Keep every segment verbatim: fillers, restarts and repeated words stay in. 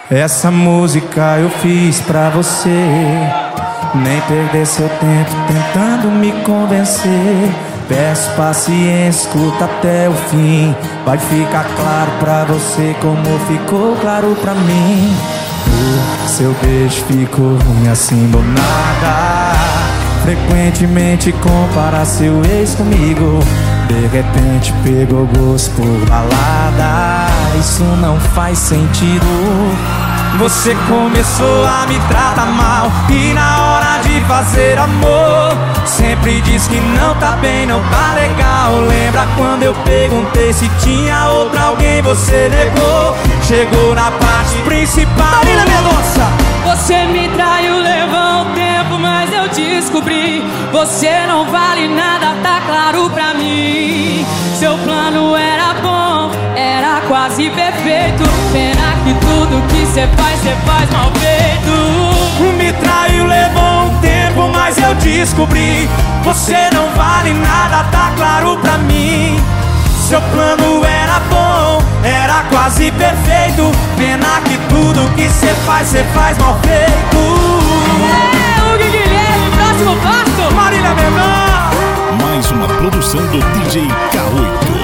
Essa música eu fiz pra você. Nem perder seu tempo tentando me convencer. Peço paciência, escuta até o fim. Vai ficar claro pra você como ficou claro pra mim. O seu beijo ficou ruim assim do nada. Frequentemente compara seu ex comigo. De repente pegou gosto por balada. Isso não faz sentido. Você começou a me tratar mal e na hora de fazer amor sempre diz que não tá bem, não tá legal. Lembra quando eu perguntei se tinha outra alguém, você negou. Chegou na parte principal. Marina Mendonça! Você me traiu, levou um tempo, mas eu descobri. Você não vale nada, tá claro pra mim. Seu plano era bom, era quase perfeito. Pena que tudo que cê faz, cê faz mal feito. Me traiu, levou um tempo, mas eu descobri. Você não vale nada, tá claro pra mim. Seu plano era bom, era quase perfeito. Pena que tudo que cê faz, cê faz mal feito. É, o Guilherme, próximo passo, Marília Mendonça. Mais uma produção do D J K oito.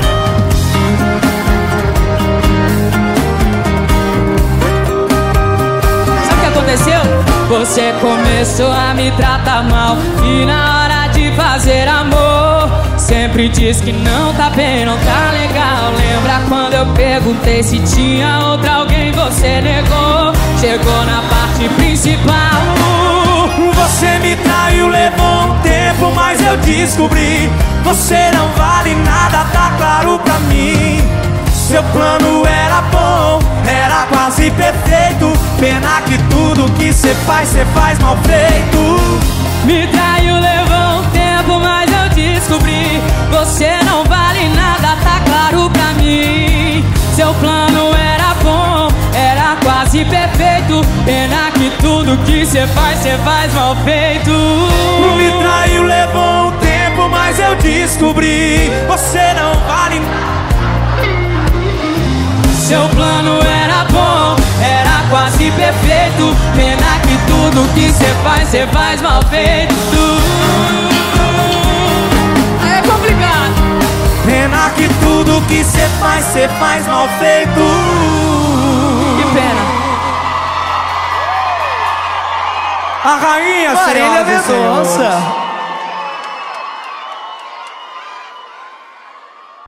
Sabe o que aconteceu? Você começou a me tratar mal e na hora de fazer amor sempre diz que não tá bem, não tá legal. Lembra quando eu perguntei se tinha outra alguém, você negou. Chegou na parte principal. Você me traiu, levou um tempo, mas eu descobri. Você não vale nada, tá claro pra mim. Seu plano era bom, era quase perfeito. Pena que tudo que cê faz, cê faz mal feito. Me traiu, levou um tempo, mas eu descobri. Você não vale nada, tá claro pra mim. Seu plano era bom, era quase perfeito. Pena que tudo que cê faz, cê faz mal feito. Me traiu, levou um tempo, mas eu descobri. Você não vale nada. Seu plano era bom, era quase perfeito. Pena que tudo que cê faz, cê faz mal feito. Aí é complicado. Pena que tudo que cê faz, cê faz mal feito. Que pena. A rainha, Marília senhoras e senhores. Mendonça.